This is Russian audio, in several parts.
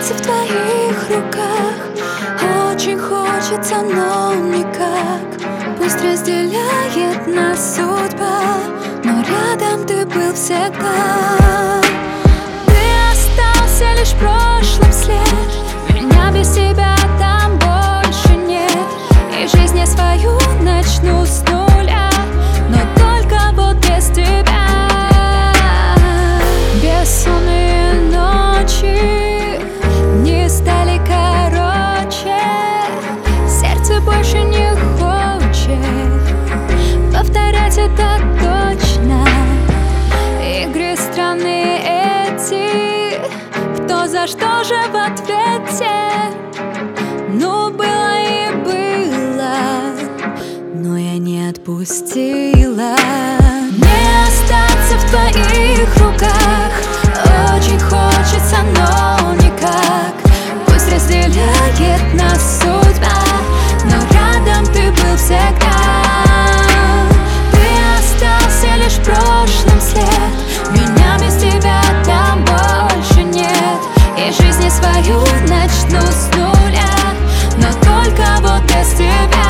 остаться в твоих руках. Очень хочется, но никак. Пусть разделяет нас судьба, но рядом ты был всегда. Ты остался лишь в прошлом след. Меня без тебя там больше нет. И жизнь я свою начну с нуля, но только вот без тебя. Бессонные ночи не стали короче. Сердце больше не хочет повторять это точно. Игры странные эти, кто за что же в ответе. Ну было и было, но я не отпустила. Не остаться в твоих руках. Очень хочется, но никак. Пусть разделяет нас судьба, но рядом ты был всегда. Ты остался лишь в прошлом след. Меня без тебя там больше нет. И жизнь я свою начну с нуля, но только вот без тебя.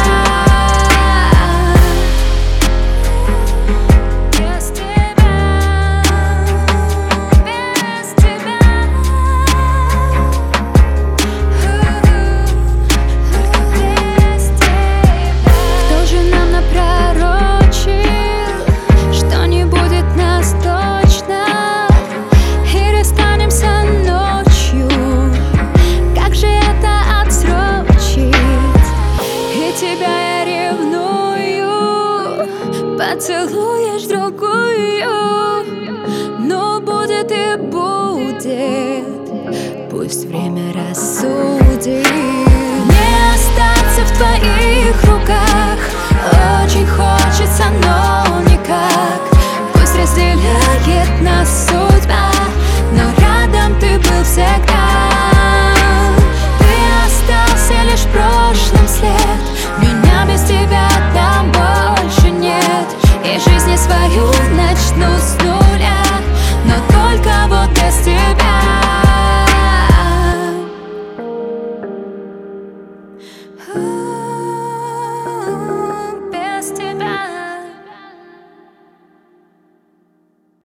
Тебя я ревную, поцелуешь другую. Но будет и будет, пусть время рассудит.